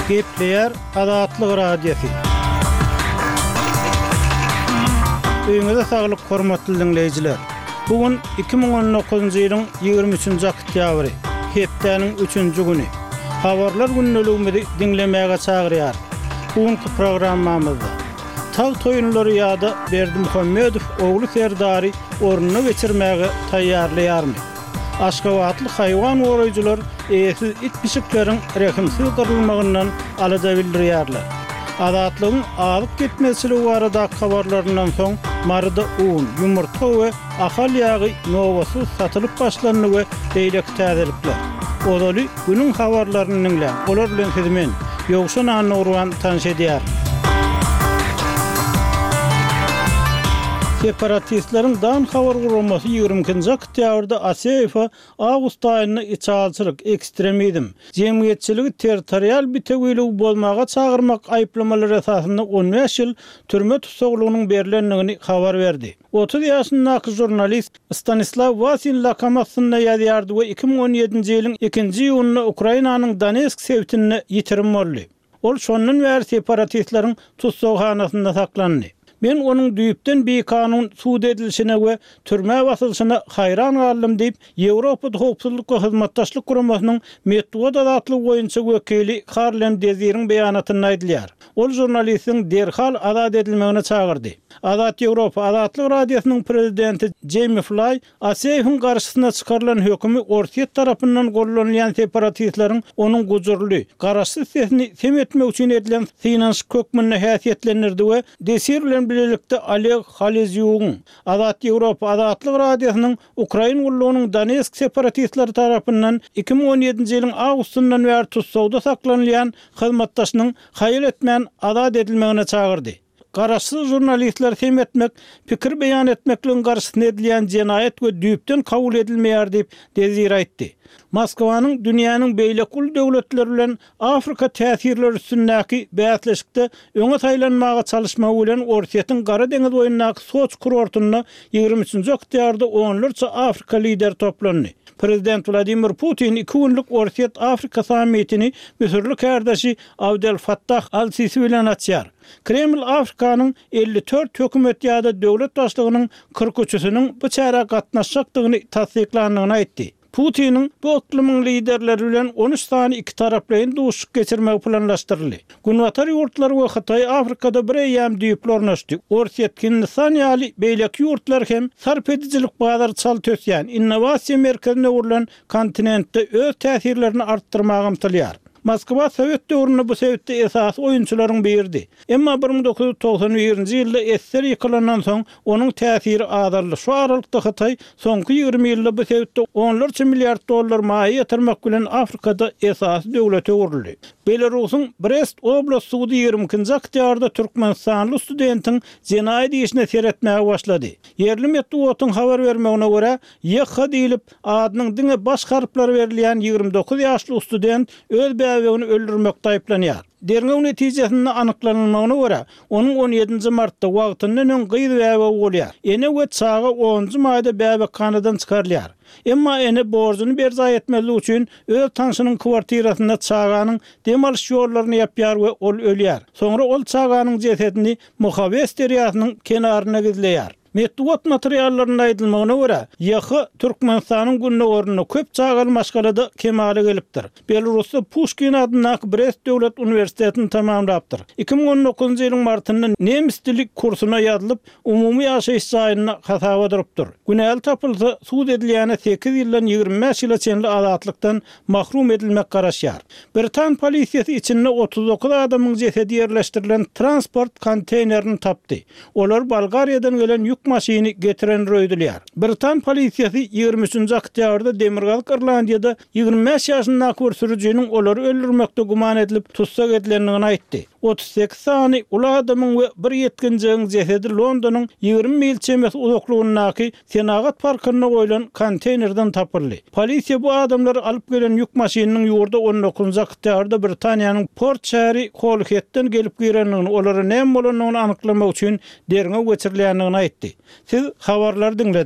Gepleyer Adatlyk radiosu. Öňüňizde saglyk hormatly dinleýijiler. Bugun 2019-njy ýylyň 23-nji oktýabry, hepdeniň 3-nji güni. Habarlar günneligini dinlemäge çagyrýar. Bugunky programmamyzda taw toýunlary ýa-da Berdimuhammedow ogly Ferdary ornuny geçirmäge taýýarlaýarmy? Aşgabatly haýwan goraýjylar eýsiz it-pişiklerin rekimsiz gyrylmagyndan alada bildirýärler. Adatlygyň alyp gitmesiligi barada habarlaryndan soň marda un, ýumurta we ahal ýagy nowasyz satylyp başlanyny beýlek täzelikler. Odaly günüň habarlaryny dinle. Olar bilen sizmen ýogşan anurwan tanış edýär. Separatistlerin dan habar gurulmasy 20-nji oktýabrda Aseýewa awgust aýyny içalçylyk, ekstremizm, jemgyýetçiligi territorial bitegüýligi bolmaga çagyrmak aýplamalary esasynda 15 ýyl türme tutsaglygynyň berilendigini habar berdi. 30 ýaşyndaky jurnalist Stanislav Vasil Lakamowsyna ýazýardy we 2017-nji ýylyň 2-nji ýunyna Ukrainanyň Donetsk sewtini ýitirim boldy. Ol şondan bäri separatistlerin tutsaghanasynda saklandy. Men onun düýpden bir kanun suud edilişine we türme basylşyna haýran galdym diýip Ýewropa howpsuzlyk we hyzmatdaşlyk guramasynyň Metoda adly goýunçy wekili Harlem Dezir'in beýanatyny aýdylýar. Ol jurnalistiň derhal azat edilmegine çagyrdy. Azat Ýewropa Adatlyk radiosynyň prezidenti Jamie Fly Aseýewiň garşysyna çykarylan hökümi Orsiýet tarapyndan gollanýan separatistleriň onuň gujurly, garaşsyz sesini sem etmek üçin edilen synanç kökmünde häsiýetlendirdi we desir bilen birlikde Oleg Halezyugyň Azat Ýewropa Adatlyk radiosynyň Ukraina gullugynyň Donetsk separatistleri tarapyndan 2017-nji ýylyň awgustyndan bäri tutsagda saklanýan hyzmatdaşynyň haýyl etmän azat edilmegine çagyrdy. Garaşsyz jurnalistler hem etmek, pikir beýan etmekliň garşysyna edilen jenaýet we düýpden kabul edilmeýär diýip Dezir aýtdy. Moskwanyň dünýäniň beýlek ul döwletleri bilen Afrika täsirleri üstündäki bäsleşikde öňe taýlanmaga çalışmagy bilen Orsiýetiň Gara deňiz boýundaky Soç kurortuna 23-nji oktýabrda onlarça Afrika lider toplandy. Prezident Vladimir Putin 2 günlük Orsiýet Afrika sammitini Misirli kardeşi Abdel Fattah al-Sisi bilen açýar. Kreml Afrikanyň 54 hökümet ýa-da döwlet başlygynyň 43-siniň bu çäre gatnaşjakdygyny tasdiklandygyny aýtdy. Putin'in bu iqlimin liderleri bilen 13 tane iki taraplayın duşuk geçirmek planlaştırılı. Günvatar yurtlar ve Xitay Afrikada bir eyyam düýüp ornaşdy. Orsiýet Hindistan ýaly beýleki yurtlar hem sarp edicilik bazary çal tösýän innovasiýa merkezine urulan kontinentde öz täsirlerini artdyrmagy ymtylýar. Moskwa Sowet döwründe bu sewtde esas oýunçylaryň birdi. Emma 1991-nji ýylda esser ýykylandan soň onuň täsiri azaldy. Şu aralykda Xitay soňky 20 ýylda bu sewtde $10 milyard maýa ýatyrmak bilen Afrikada esas döwlete uruly. Belarusyň Brest oblast sudy 20-nji oktýabrda türkmenistanly studentiň jenaýat işine seretmäge başlady. Yerli medeniýetiň habar bermegine görä, ýa diýilip adynyň diňe baş harplar berilýän 29 ýaşly student öz bäwegini öldürmekde aýplanýar. Derňew netijesinde anyklanmagyna görä, onuň 17-nji martda wagtyndan öň gyýy bäwegi bolýar. Ene we çağı 10-njy maýda bäweg kanadan çykarylýar. Emma ene borcuny berza etmeli üçin öz tanşynyň kwartirasynda çağanyň demalyş ýollaryny ýapýar we ol ölýär. Soňra ol çağanyň jesedini Muhabes deriýasynyň kenaryna gizleýär. Medeniýet materiallaryna aýdylmagyna görä, ýahy Türkmenistanyň günnegoruny köp çağal maşgalada kemale gelipdir. Belarusda Pushkin adynaky Brest döwlet universitetini tamamlapdyr. 2019-njy ýylyň martynda nemis dili kursyna ýazylyp, umumy ýaşaýyş jaýyna hasaba durupdyr. Günel tapylsa suud edilýäne 8 ýyldan 25 ýyla çenli azatlykdan mahrum edilmek garaşýar. Britan polisiýasy içinde 39 adamyň jesedi ýerleşdirilen transport konteynerini tapdy. Olar Bolgariýadan gelen yük maşini getiren röýdülýär. Britan polisiýasy 23-nji oktýabrda Demirgazyk Irlandiýada 25 ýaşyndaky bir sürüjiniň olary öldürmekde guman edilip tutsak edilendigini aýtdy. 38 sany ula adamyň we bir ýetginjiň jesedi Londonyň 20 mil çemes uzaklygynaky Senagat parkyna goýulan konteynerden tapyldy. Polisiýa bu adamlary alyp gelen yük maşininiň ýurda 19-njy oktýabrda Britaniýanyň Port şäheri Colhead'den gelip girenligini, olary näme bolanyny anyklamak üçin derňe geçirilýändigini aýtdy. Siz habarlar dinlediniz.